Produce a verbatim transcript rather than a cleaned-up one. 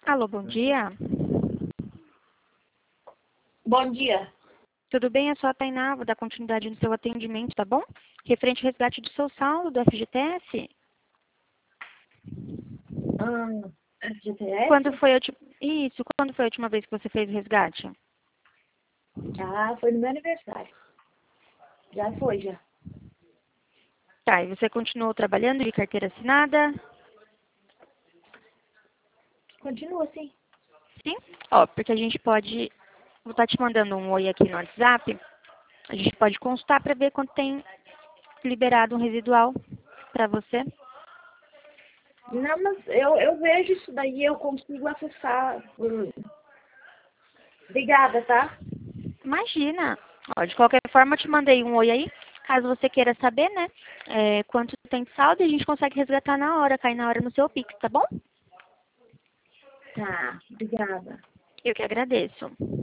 Alô, bom dia. Bom dia. Tudo bem? É só a Tainá, vou dar continuidade no seu atendimento, tá bom? Referente ao resgate do seu saldo do F G T S. Ah, F G T S? Quando foi a ulti- Isso, quando foi a última vez que você fez o resgate? Ah, foi no meu aniversário. Já foi, já. Tá, e você continuou trabalhando de carteira assinada? Continua assim. Sim? Ó, porque a gente pode... Vou estar te mandando um oi aqui no WhatsApp. A gente pode consultar para ver quanto tem liberado um residual para você. Não, mas eu, eu vejo isso daí, eu consigo acessar. Hum. Obrigada, tá? Imagina. Ó, de qualquer forma, eu te mandei um oi aí. Caso você queira saber, né, é, quanto tem de saldo, a gente consegue resgatar na hora, cair na hora no seu Pix, tá bom? Tá, obrigada. Eu que agradeço.